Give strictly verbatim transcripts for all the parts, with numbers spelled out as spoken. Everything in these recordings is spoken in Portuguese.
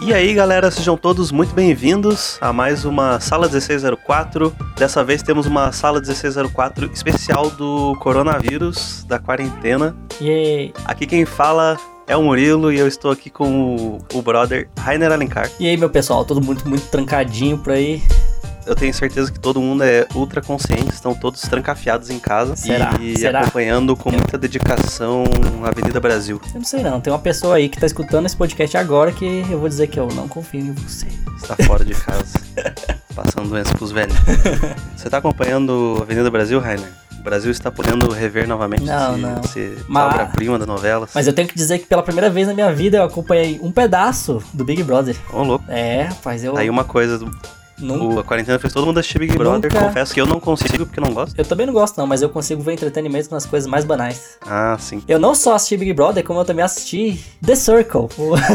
E aí galera, sejam todos muito bem-vindos a mais uma Sala dezesseis zero quatro. Dessa vez temos uma Sala dezesseis zero quatro especial do coronavírus, da quarentena. Yay. Aqui quem fala é o Murilo e eu estou aqui com o, o brother Rainer Alencar. E aí meu pessoal, todo mundo muito trancadinho por aí. Eu tenho certeza que todo mundo é ultra consciente, estão todos trancafiados em casa. Será? E Será? acompanhando com muita dedicação a Avenida Brasil. Eu não sei não, tem uma pessoa aí que tá escutando esse podcast agora que eu vou dizer que eu não confio em você. Está fora de casa, passando doença pros velhos. Você tá acompanhando a Avenida Brasil, Rainer? O Brasil está podendo rever novamente não, esse, não. esse Mas... obra-prima das novelas. Mas eu tenho que dizer que pela primeira vez na minha vida eu acompanhei um pedaço do Big Brother. Ô, louco. É, rapaz, eu... Tá aí uma coisa... Do... Nunca... A quarentena fez todo mundo assistir Big Brother. Nunca... Confesso que eu não consigo porque não gosto. Eu também não gosto não, mas eu consigo ver entretenimento nas coisas mais banais. Ah, sim. Eu não só assisti Big Brother, como eu também assisti The Circle.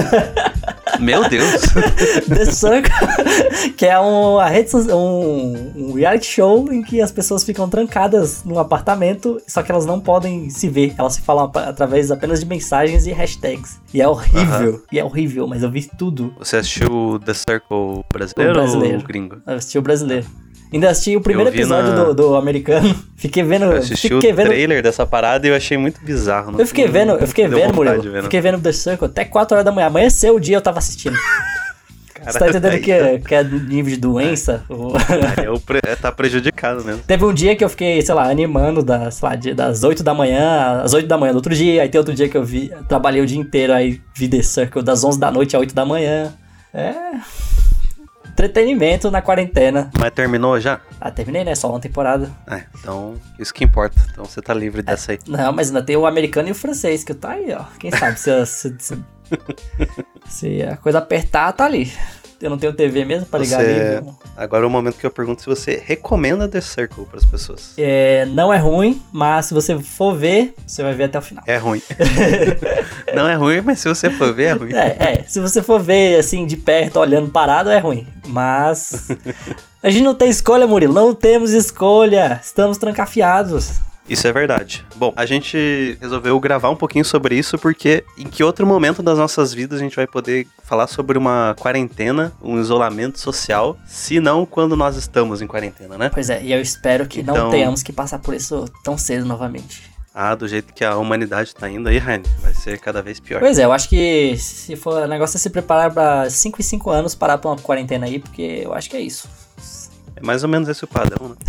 Meu Deus. The Circle, que é um, a rede, um, um reality show em que as pessoas ficam trancadas num apartamento, só que elas não podem se ver. Elas se falam através apenas de mensagens e hashtags. E é horrível, uh-huh. e é horrível, mas eu vi tudo. Você assistiu The Circle brasileiro, o brasileiro. ou gringo? Eu assisti o brasileiro. Ainda assisti o primeiro episódio na... do, do americano. Fiquei vendo... Eu assisti fiquei o vendo... trailer dessa parada e eu achei muito bizarro. Não, eu fiquei vendo, eu fiquei vendo, Murilo. Vendo. Fiquei vendo The Circle até quatro horas da manhã. Amanheceu o dia eu tava assistindo. Cara, você tá entendendo que é, que é nível de doença? É, eu pre... tá prejudicado mesmo. Teve um dia que eu fiquei, sei lá, animando das, sei lá, das oito da manhã às oito da manhã do outro dia. Aí tem outro dia que eu vi, trabalhei o dia inteiro, aí vi The Circle das onze da noite às oito da manhã. É... Entretenimento na quarentena. Mas terminou já? Ah, terminei, né? Só uma temporada. É, então, isso que importa. Então você tá livre dessa aí. É, não, mas ainda tem o americano e o francês, que tá aí, ó. Quem sabe se, se, se, se a coisa apertar, tá ali. Eu não tenho T V mesmo pra ligar você... ali. Agora é o momento que eu pergunto se você recomenda The Circle pras pessoas. É, não é ruim, mas se você for ver, você vai ver até o final. É ruim. Não é ruim, mas se você for ver, é ruim. É, é. Se você for ver, assim, de perto, olhando parado, é ruim. Mas... a gente não tem escolha, Murilo. Não temos escolha. Estamos trancafiados. Isso é verdade. Bom, a gente resolveu gravar um pouquinho sobre isso porque em que outro momento das nossas vidas a gente vai poder falar sobre uma quarentena, um isolamento social, se não quando nós estamos em quarentena, né? Pois é, e eu espero que então... não tenhamos que passar por isso tão cedo novamente. Ah, do jeito que a humanidade tá indo aí, Rainer, vai ser cada vez pior. Pois é, eu acho que se for o negócio é se preparar pra cinco em cinco anos parar pra uma quarentena aí, porque eu acho que é isso. É mais ou menos esse o padrão, né?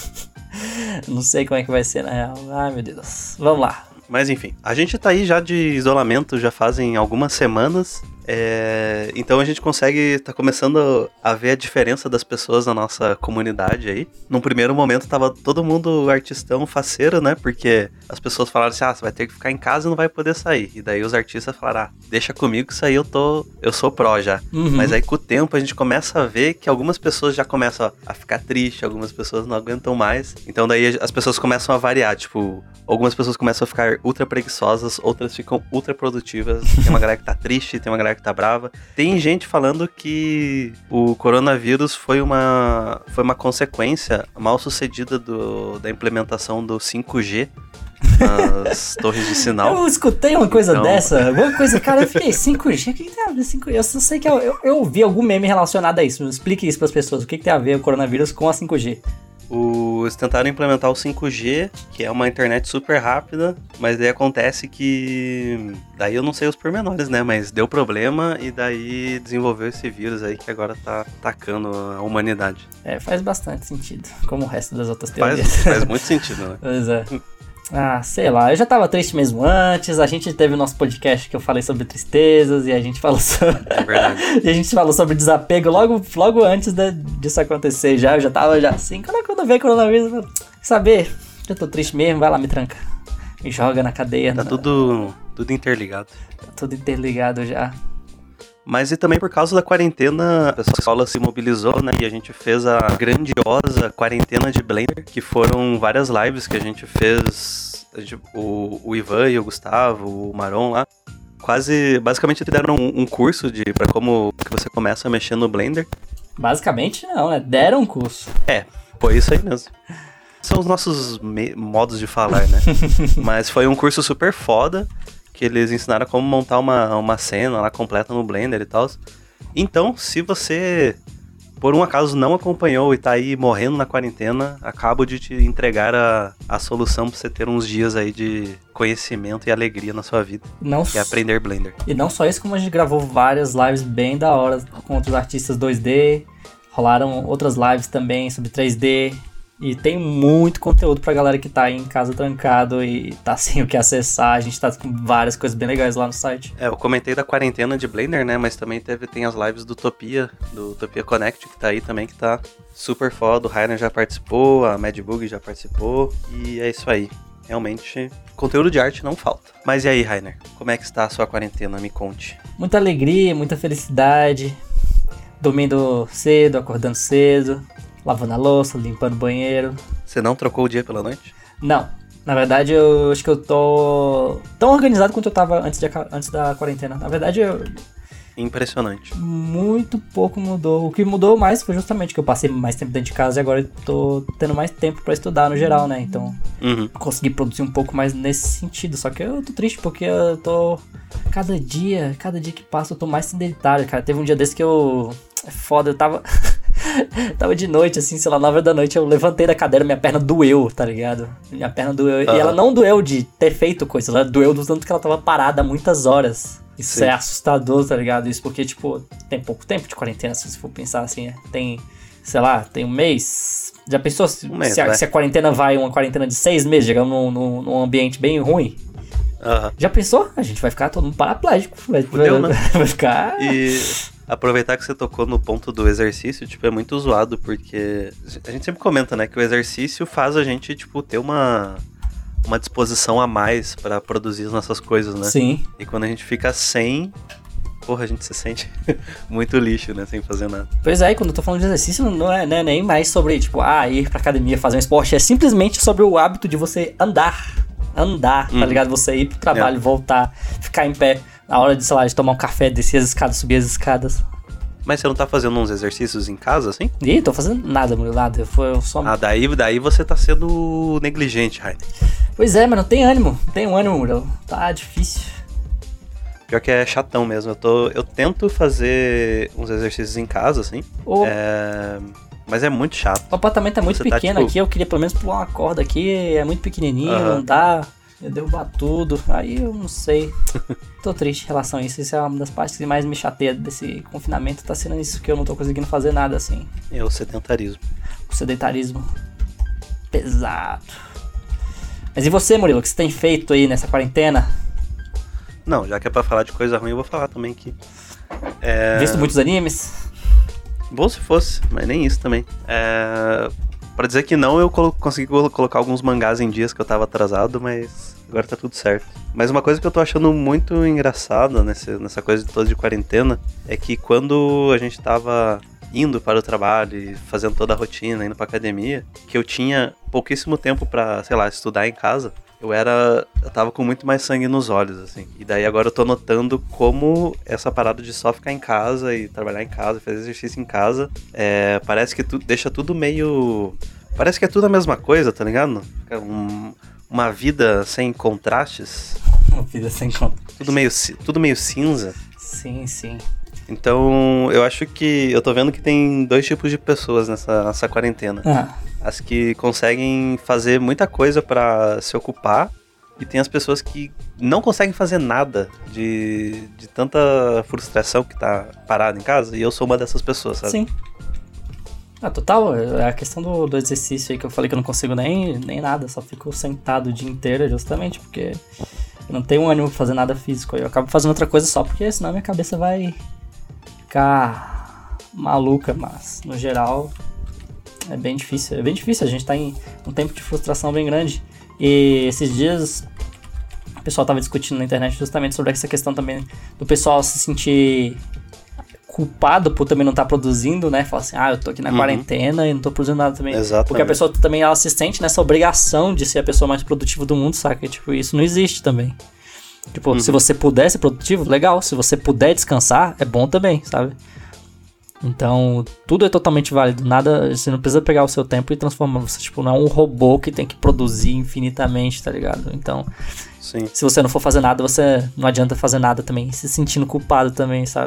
Não sei como é que vai ser na real. Ai, meu Deus. Vamos lá. Mas enfim, a gente tá aí já de isolamento já fazem algumas semanas. É... Então a gente consegue, tá começando a ver a diferença das pessoas na nossa comunidade aí. Num primeiro momento tava todo mundo artistão, faceiro, né? Porque as pessoas falaram assim, ah, você vai ter que ficar em casa e não vai poder sair. E daí os artistas falaram, ah, deixa comigo que isso aí eu tô, eu sou pró já. Uhum. Mas aí com o tempo a gente começa a ver que algumas pessoas já começam a ficar tristes, algumas pessoas não aguentam mais. Então daí as pessoas começam a variar, tipo, algumas pessoas começam a ficar ultra preguiçosas, outras ficam ultra produtivas. Tem uma galera que tá triste, tem uma galera que tá brava. Tem gente falando que o coronavírus foi uma, foi uma consequência mal sucedida do, da implementação do cinco G nas torres de sinal. Eu escutei uma coisa então... dessa, alguma coisa, cara, eu fiquei, cinco G, o que, que tem a ver cinco G? Eu só sei que eu, eu, eu vi algum meme relacionado a isso. Explique isso pras pessoas, o que, que tem a ver o coronavírus com a cinco G? O, eles tentaram implementar o cinco G, que é uma internet super rápida, mas daí acontece que... Daí eu não sei os pormenores, né? Mas deu problema e daí desenvolveu esse vírus aí que agora tá atacando a humanidade. É, faz bastante sentido, como o resto das outras teorias. Faz, faz muito sentido, né? Pois é. Ah, sei lá, eu já tava triste mesmo antes, a gente teve o nosso podcast que eu falei sobre tristezas e a gente falou sobre... É verdade. E a gente falou sobre desapego logo, logo antes de, disso acontecer já, eu já tava já assim, quando, quando veio coronavírus, eu, saber, eu tô triste mesmo, vai lá, me tranca, me joga na cadeia. Tá na... tudo, tudo interligado. Tá tudo interligado já. Mas e também por causa da quarentena, a escola se mobilizou, né? E a gente fez a grandiosa quarentena de Blender, que foram várias lives que a gente fez, a gente, o, o Ivan e o Gustavo, o Maron lá. Quase, basicamente deram um, um curso de pra como que você começa a mexer no Blender. Basicamente não, né? Deram um curso. É, foi isso aí mesmo. São os nossos me- modos de falar, né? Mas foi um curso super foda, que eles ensinaram como montar uma, uma cena lá completa no Blender e tal. Então, se você, por um acaso, não acompanhou e tá aí morrendo na quarentena, acabo de te entregar a, a solução pra você ter uns dias aí de conhecimento e alegria na sua vida. Não que é aprender Blender. E não só isso, como a gente gravou várias lives bem da hora com outros artistas dois D. Rolaram outras lives também sobre três D. E tem muito conteúdo pra galera que tá aí em casa trancado e tá sem o que acessar. A gente tá com várias coisas bem legais lá no site. É, eu comentei da quarentena de Blender, né? Mas também teve, tem as lives do Utopia, do Utopia Connect, que tá aí também, que tá super foda. O Rainer já participou, a Madbug já participou. E é isso aí. Realmente, conteúdo de arte não falta. Mas e aí, Rainer? Como é que está a sua quarentena? Me conte. Muita alegria, muita felicidade. Dormindo cedo, acordando cedo. Lavando a louça, limpando o banheiro. Você não trocou o dia pela noite? Não. Na verdade, eu acho que eu tô tão organizado quanto eu tava antes, de, antes da quarentena. Na verdade, eu... Impressionante. Muito pouco mudou. O que mudou mais foi justamente que eu passei mais tempo dentro de casa e agora eu tô tendo mais tempo pra estudar no geral, né? Então, uhum. consegui produzir um pouco mais nesse sentido. Só que eu tô triste porque eu tô... Cada dia, cada dia que passa eu tô mais sedentário, cara. Teve um dia desse que eu... É foda, eu tava... Tava de noite, assim, sei lá, nove horas da noite, eu levantei da cadeira, minha perna doeu, tá ligado? Minha perna doeu. Uhum. E ela não doeu de ter feito coisa, ela doeu do tanto que ela tava parada há muitas horas. Isso Sim. é assustador, tá ligado? Isso porque, tipo, tem pouco tempo de quarentena, se você for pensar assim, tem, sei lá, tem um mês. Já pensou se, um mês, se, a, se a quarentena vai, uma quarentena de seis meses, chegando num, num, num ambiente bem ruim? Uhum. Já pensou? A gente vai ficar todo mundo paraplégico. Vai, Fudeu, vai, né? vai ficar... E... Aproveitar que você tocou no ponto do exercício, tipo, é muito zoado, porque a gente sempre comenta, né, que o exercício faz a gente, tipo, ter uma, uma disposição a mais pra produzir as nossas coisas, né? Sim. E quando a gente fica sem, porra, a gente se sente muito lixo, né, sem fazer nada. Pois é, e quando eu tô falando de exercício, não é, né, nem mais sobre, tipo, ah, ir pra academia fazer um esporte, é simplesmente sobre o hábito de você andar, andar, hum. tá ligado? Você ir pro trabalho, é. voltar, ficar em pé. Na hora de, sei lá, de tomar um café, descer as escadas, subir as escadas. Mas você não tá fazendo uns exercícios em casa, assim? Ih, tô fazendo nada, meu, nada. Eu, eu só... Ah, daí, daí você tá sendo negligente, Rainer. Pois é, mas não tem ânimo. Não tem ânimo, Murilo. Tá difícil. Pior que é chatão mesmo. Eu, tô, eu tento fazer uns exercícios em casa, assim. Oh. É... Mas é muito chato. O apartamento é muito você pequeno tá, tipo... aqui. Eu queria pelo menos pular uma corda aqui. É muito pequenininho, uhum. não dá... Eu derrubar tudo, aí eu não sei. Tô triste em relação a isso. Isso é uma das partes que mais me chateia desse confinamento. Tá sendo isso que eu não tô conseguindo fazer nada assim. É o sedentarismo. O sedentarismo pesado. Mas e você, Murilo? O que você tem feito aí nessa quarentena? Não, já que é pra falar de coisa ruim, eu vou falar também que... É... Visto muitos animes? Bom se fosse, mas nem isso também. É... Pra dizer que não, eu colo- consegui colocar alguns mangás em dias que eu tava atrasado, mas agora tá tudo certo. Mas uma coisa que eu tô achando muito engraçada nesse, nessa coisa toda de quarentena é que quando a gente tava indo para o trabalho e fazendo toda a rotina, indo pra academia, que eu tinha pouquíssimo tempo pra, sei lá, estudar em casa, eu era... eu tava com muito mais sangue nos olhos, assim. E daí agora eu tô notando como essa parada de só ficar em casa e trabalhar em casa, fazer exercício em casa, é, parece que tu, deixa tudo meio... Parece que é tudo a mesma coisa, tá ligado? Um, uma vida sem contrastes. Uma vida sem contrastes. Tudo meio, tudo meio cinza. Sim, sim. Então, eu acho que... Eu tô vendo que tem dois tipos de pessoas nessa, nessa quarentena. Ah. As que conseguem fazer muita coisa pra se ocupar, e tem as pessoas que não conseguem fazer nada de, de tanta frustração que tá parada em casa, e eu sou uma dessas pessoas, sabe? Sim. Ah, total, é a questão do, do exercício aí que eu falei que eu não consigo nem, nem nada, só fico sentado o dia inteiro justamente porque eu não tenho ânimo pra fazer nada físico, eu acabo fazendo outra coisa só porque senão minha cabeça vai ficar maluca, mas no geral... É bem difícil, é bem difícil, a gente tá em um tempo de frustração bem grande. E esses dias o pessoal tava discutindo na internet justamente sobre essa questão também do pessoal se sentir culpado por também não estar tá produzindo, né? Falar assim, ah, eu tô aqui na uhum. quarentena e não tô produzindo nada também. Exatamente. Porque a pessoa também, ela se sente nessa obrigação de ser a pessoa mais produtiva do mundo, saca? E, tipo, isso não existe também. Tipo, uhum. se você puder ser produtivo, legal. Se você puder descansar, é bom também, sabe? Então, tudo é totalmente válido. Nada, você não precisa pegar o seu tempo e transformar. Você, tipo, não é um robô que tem que produzir infinitamente, tá ligado? Então, Sim. se você não for fazer nada, você não adianta fazer nada também. Se sentindo culpado também, sabe?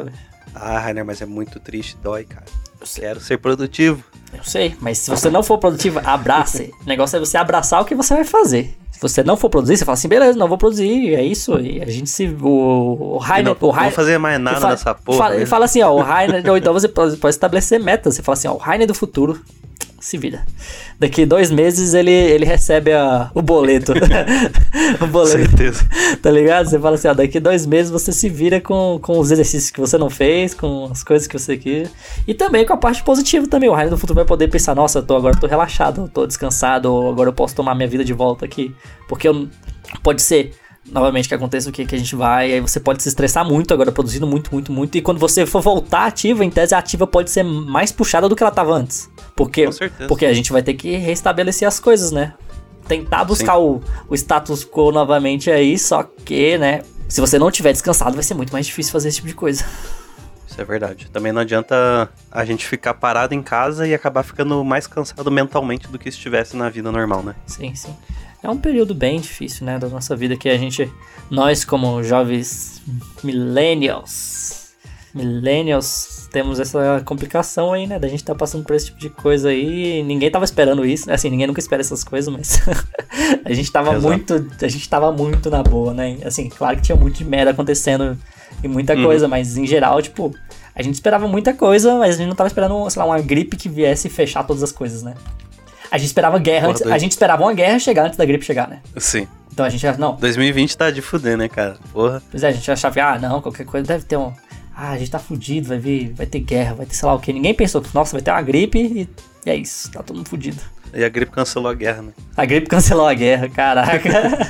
Ah, Rainer, mas é muito triste, dói, cara. Eu quero ser produtivo. Eu sei, mas se você não for produtivo, abrace. O negócio é você abraçar o que você vai fazer. Se você não for produzir, você fala assim, beleza, não vou produzir, é isso. E a gente se... O, o Rainer... Não, o Rainer não vou fazer mais nada fala, nessa porra. Fala, ele fala assim, ó, o Rainer... ou então você pode, pode estabelecer metas. Você fala assim, ó, o Rainer do futuro... se vira. Daqui dois meses ele, ele recebe a, o boleto. o boleto. Certeza. Tá ligado? Você fala assim, ó, daqui dois meses você se vira com, com os exercícios que você não fez, com as coisas que você quis. E também com a parte positiva também. O Rainer do futuro vai poder pensar, nossa, eu tô, agora eu tô relaxado, eu tô descansado, ou agora eu posso tomar minha vida de volta aqui. Porque eu, pode ser... novamente que aconteça o que, que a gente vai, aí você pode se estressar muito agora, produzindo muito, muito, muito, e quando você for voltar ativa, em tese a ativa pode ser mais puxada do que ela tava antes, porque, Com certeza. porque a gente vai ter que restabelecer as coisas, né, tentar buscar o, o status quo novamente aí, só que, né, se você não tiver descansado vai ser muito mais difícil fazer esse tipo de coisa. Isso é verdade. Também não adianta a gente ficar parado em casa e acabar ficando mais cansado mentalmente do que estivesse na vida normal, né? Sim, sim. É um período bem difícil, né, da nossa vida, que a gente, nós como jovens millennials, millennials, temos essa complicação aí, né, da gente tá passando por esse tipo de coisa aí, ninguém tava esperando isso, assim, ninguém nunca espera essas coisas, mas a gente tava Exato. muito, a gente tava muito na boa, né, assim, claro que tinha muito de merda acontecendo e muita uhum. coisa, mas em geral, tipo, a gente esperava muita coisa, mas a gente não tava esperando, sei lá, uma gripe que viesse fechar todas as coisas, né. A gente esperava guerra antes, a gente esperava uma guerra chegar antes da gripe chegar, né? Sim. Então a gente já, não. dois mil e vinte tá de fuder, né, cara? Porra. Pois é, a gente achava que, ah, não, qualquer coisa deve ter um... Ah, a gente tá fudido, vai vir, vai ter guerra, vai ter sei lá o quê. Ninguém pensou, nossa, vai ter uma gripe e, e é isso, tá todo mundo fudido. E a gripe cancelou a guerra, né? A gripe cancelou a guerra, caraca.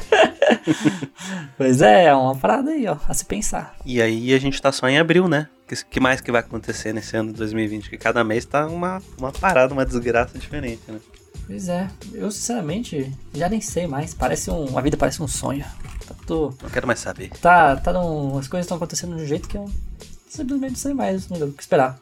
Pois é, é uma parada aí, ó, a se pensar. E aí a gente tá só em abril, né? O que, que mais que vai acontecer nesse ano de dois mil e vinte? Que cada mês tá uma, uma parada, uma desgraça diferente, né? Pois é, eu sinceramente já nem sei mais, parece um, a vida parece um sonho. Tá tudo, não quero mais saber. Tá, tá num, as coisas estão acontecendo de um jeito que eu simplesmente não sei mais o que esperar.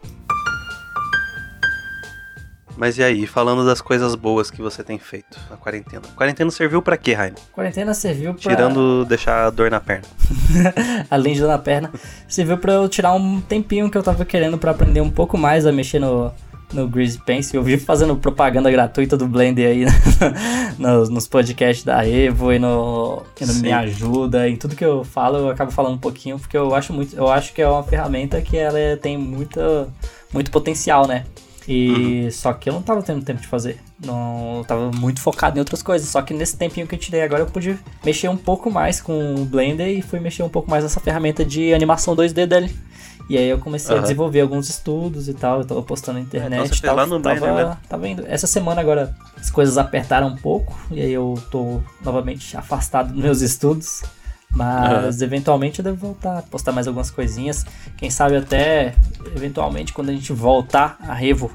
Mas e aí, falando das coisas boas que você tem feito na quarentena? A quarentena serviu pra quê, Rainer? Quarentena serviu pra... Tirando deixar a dor na perna. Além de dor na perna, serviu pra eu tirar um tempinho que eu tava querendo pra aprender um pouco mais a mexer no... no Greasy Pencil. Eu vivo fazendo propaganda gratuita do Blender aí nos, nos podcasts da Evo e no, e no Me Ajuda, em tudo que eu falo eu acabo falando um pouquinho, porque eu acho muito, eu acho que é uma ferramenta que ela é, tem muita, muito potencial, né? E uhum. Só que eu não tava tendo tempo de fazer, não, eu tava muito focado em outras coisas, só que nesse tempinho que eu tirei agora eu pude mexer um pouco mais com o Blender e fui mexer um pouco mais nessa ferramenta de animação dois D dele. E aí eu comecei uhum. a desenvolver alguns estudos e tal, eu tava postando na internet. Então você fez lá no Blender mesmo? Tava indo. Essa semana agora as coisas apertaram um pouco, e aí eu tô novamente afastado dos meus estudos. Mas uhum. eventualmente eu devo voltar a postar mais algumas coisinhas. Quem sabe até, eventualmente, quando a gente voltar a Revo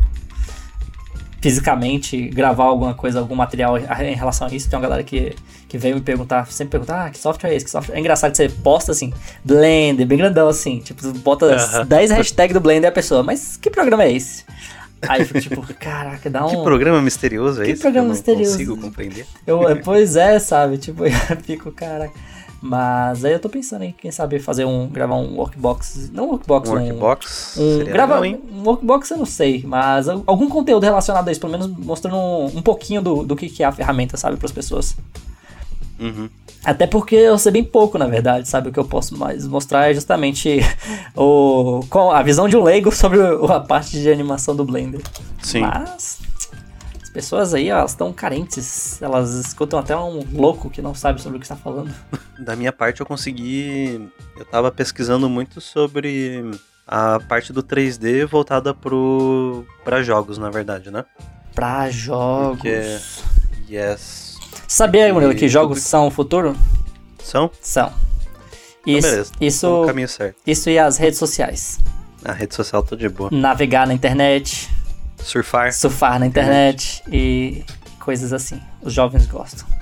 fisicamente, gravar alguma coisa, algum material em relação a isso. Tem uma galera que, que veio me perguntar, sempre perguntar, ah, que software é esse? Que software? É engraçado que você posta assim, Blender, bem grandão assim, tipo, bota uhum. dez hashtags do Blender e a pessoa, mas que programa é esse? Aí eu fico tipo, caraca, dá um... Que programa misterioso é que esse? Que programa eu não misterioso? Consigo compreender. Eu, pois é, sabe, tipo, eu fico, caraca... Mas aí eu tô pensando em, quem sabe, fazer um, gravar um workbox, não um workbox, um workbox, um, um gravar legal, um workbox eu não sei, mas algum conteúdo relacionado a isso, pelo menos mostrando um, um pouquinho do, do que, que é a ferramenta, sabe, pras pessoas. Uhum. Até porque eu sei bem pouco, na verdade, sabe, o que eu posso mais mostrar é justamente o, a visão de um leigo sobre a parte de animação do Blender. Sim. Mas... pessoas aí, elas estão carentes, elas escutam até um louco que não sabe sobre o que está falando. Da minha parte eu consegui, eu tava pesquisando muito sobre a parte do três D voltada pro, pra jogos, na verdade, né? Pra jogos... Porque, yes. Sabia, aí, Murilo, que jogos tudo... são o futuro? São? São. Isso, então beleza, isso, no caminho certo. Isso e as redes sociais. A rede social tá de boa. Navegar na internet... Surfar. Surfar na internet e coisas assim. Os jovens gostam.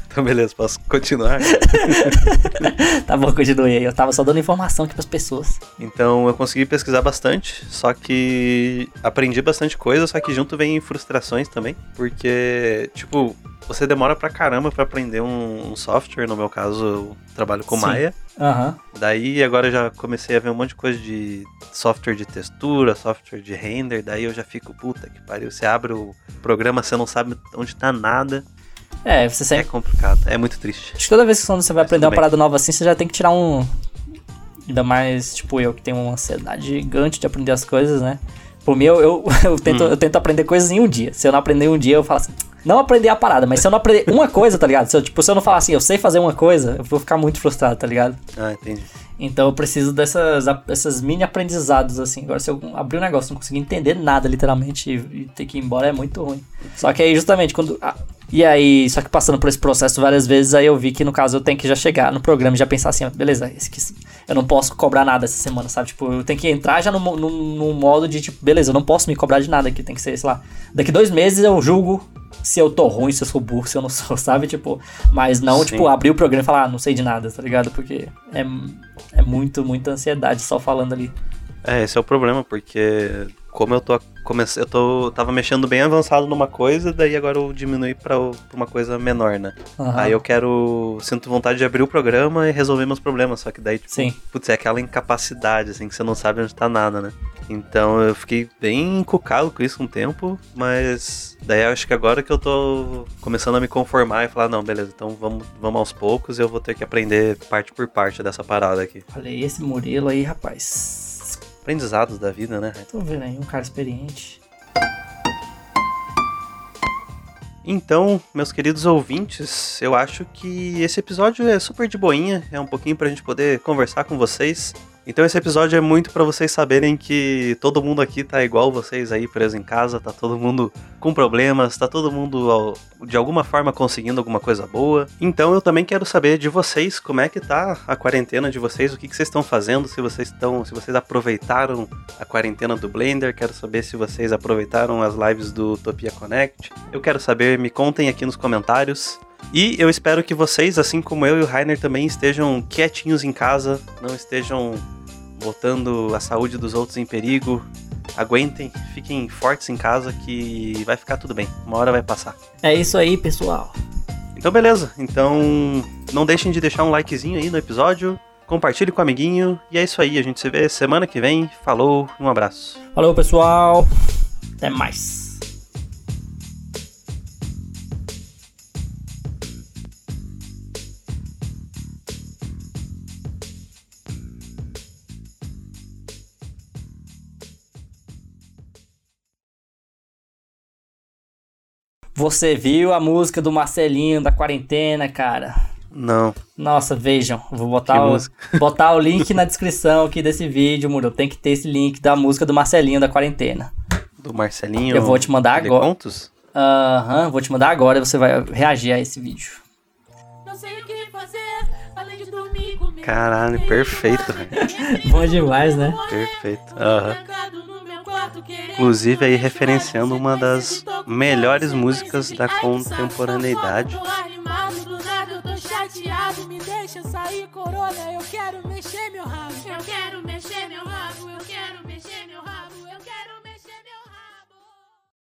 Então, beleza, posso continuar? Tá bom, continue aí. Eu tava só dando informação aqui pras pessoas. Então, eu consegui pesquisar bastante, só que aprendi bastante coisa, só que junto vem frustrações também, porque, tipo, você demora pra caramba pra aprender um, um software, no meu caso, eu trabalho com Sim. Maya. Aham. Daí, agora eu já comecei a ver um monte de coisa de software de textura, software de render, daí eu já fico, puta que pariu, você abre o programa, você não sabe onde tá nada. É, você É sempre... complicado, é muito triste. Acho que toda vez que quando você vai Mas aprender tudo uma bem. parada nova assim, você já tem que tirar um... Ainda mais, tipo, eu que tenho uma ansiedade gigante de aprender as coisas, né? Por mim, eu, eu, eu, tento, Hum. eu tento aprender coisas em um dia. Se eu não aprender em um dia, eu falo assim... Não aprender a parada, mas se eu não aprender uma coisa, tá ligado? Se eu, tipo, se eu não falar assim, eu sei fazer uma coisa, eu vou ficar muito frustrado, tá ligado? Ah, entendi. Então eu preciso dessas, dessas mini aprendizados, assim. Agora, se eu abrir um negócio e não conseguir entender nada, literalmente, e, e ter que ir embora, é muito ruim. Só que aí, justamente, quando... ah, e aí, só que passando por esse processo várias vezes, aí eu vi que, no caso, eu tenho que já chegar no programa e já pensar assim, ó, beleza, esse que, eu não posso cobrar nada essa semana, sabe? Tipo, eu tenho que entrar já no, no, no modo de, tipo, beleza, eu não posso me cobrar de nada aqui, tem que ser, sei lá, daqui dois meses eu julgo se eu tô ruim, se eu sou burro, se eu não sou, sabe? Tipo, mas não, Sim. tipo, abrir o programa e falar, ah, não sei de nada, tá ligado? Porque é, é muito, muita ansiedade só falando ali. É, esse é o problema, porque como eu tô comecei, eu tô tava mexendo bem avançado numa coisa, daí agora eu diminui pra, pra uma coisa menor, né? Uhum. Aí eu quero, sinto vontade de abrir o programa e resolver meus problemas, só que daí, tipo, Sim. putz, é aquela incapacidade, assim, que você não sabe onde tá nada, né? Então eu fiquei bem encucado com isso um tempo, mas daí eu acho que agora que eu tô começando a me conformar e falar, não, beleza, então vamos, vamos aos poucos e eu vou ter que aprender parte por parte dessa parada aqui. Olha aí esse Murilo aí, rapaz. Aprendizados da vida, né? Tô vendo aí um cara experiente. Então, meus queridos ouvintes, eu acho que esse episódio é super de boinha, é um pouquinho pra gente poder conversar com vocês. Então esse episódio é muito pra vocês saberem que todo mundo aqui tá igual vocês aí preso em casa, tá todo mundo com problemas, tá todo mundo de alguma forma conseguindo alguma coisa boa. Então eu também quero saber de vocês como é que tá a quarentena de vocês, o que, que vocês estão fazendo, se vocês estão, se vocês aproveitaram a quarentena do Blender, quero saber se vocês aproveitaram as lives do Utopia Connect. Eu quero saber, me contem aqui nos comentários. E eu espero que vocês, assim como eu e o Rainer, também estejam quietinhos em casa, não estejam botando a saúde dos outros em perigo. Aguentem, fiquem fortes em casa que vai ficar tudo bem, uma hora vai passar. É isso aí, pessoal. Então beleza, então não deixem de deixar um likezinho aí no episódio, compartilhe com o amiguinho, e é isso aí, a gente se vê semana que vem, falou, um abraço. Falou, pessoal. Até mais. Você viu a música do Marcelinho da quarentena, cara? Não. Nossa, vejam. Vou botar, Que o, música? botar o link na descrição aqui desse vídeo, Muro. Tem que ter esse link da música do Marcelinho da quarentena. Do Marcelinho? Eu vou te mandar de agora. Contos? Aham, uhum, vou te mandar agora e você vai reagir a esse vídeo. Não sei o que fazer, além de dormir comigo. Caralho, perfeito, velho. Bom demais, né? Perfeito. Aham. Inclusive aí referenciando uma das melhores músicas da contemporaneidade,